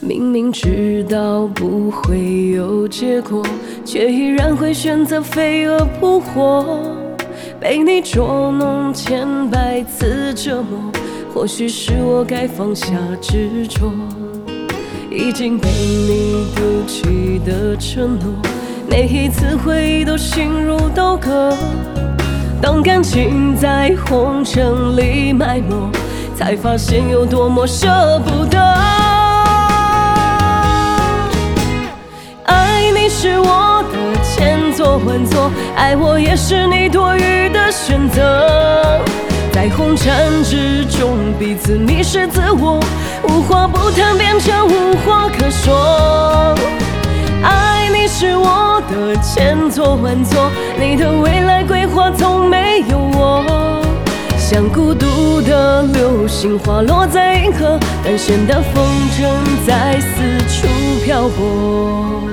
明明知道不会有结果，却依然会选择飞蛾扑火。被你捉弄千百次折磨，或许是我该放下执着。已经被你丢弃的承诺，每一次回忆都心如刀割。当感情在红尘里埋没，才发现有多么舍不得。爱你是我的千错万错，爱我也是你多余的选择。在红尘之中，彼此迷失自我，无话不谈变成无话可说。爱你是我的千错万错，你的未来规划从没有我。像孤独的流星滑落在银河，单线的风筝在四处漂泊。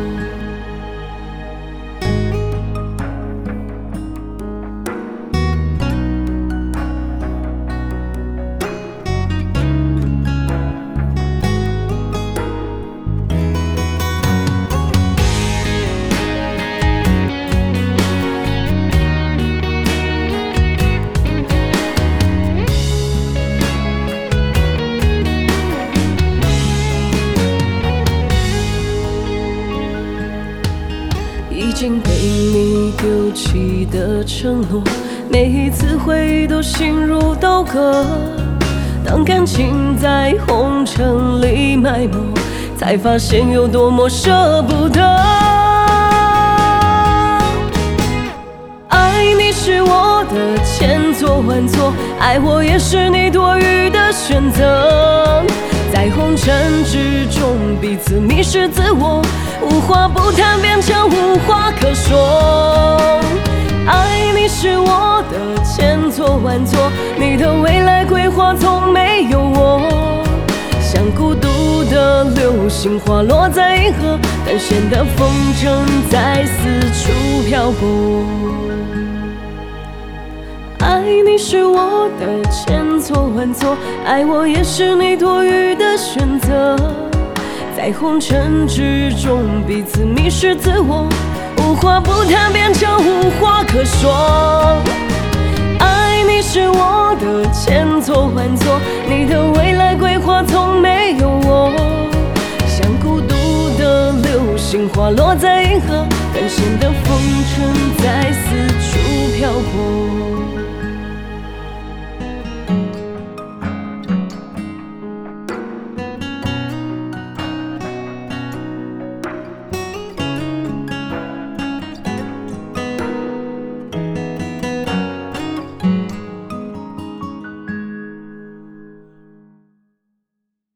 已经被你丢弃的承诺，每一次回忆都心如刀割。当感情在红尘里埋没，才发现有多么舍不得。爱你是我的千错万错，爱我也是你多余的选择。在红尘之中，彼此迷失自我，无话不谈变成无话可说。爱你是我的千错万错，你的未来规划从没有我。像孤独的流星滑落在银河，单线的风筝在四处漂泊。爱你是我的千错万错，爱我也是你多余的选择。在红尘之中，彼此迷失自我，无话不谈变成无话可说。爱你是我的千错万错，你的未来规划从没有我。像孤独的流星滑落在银河，单线的风筝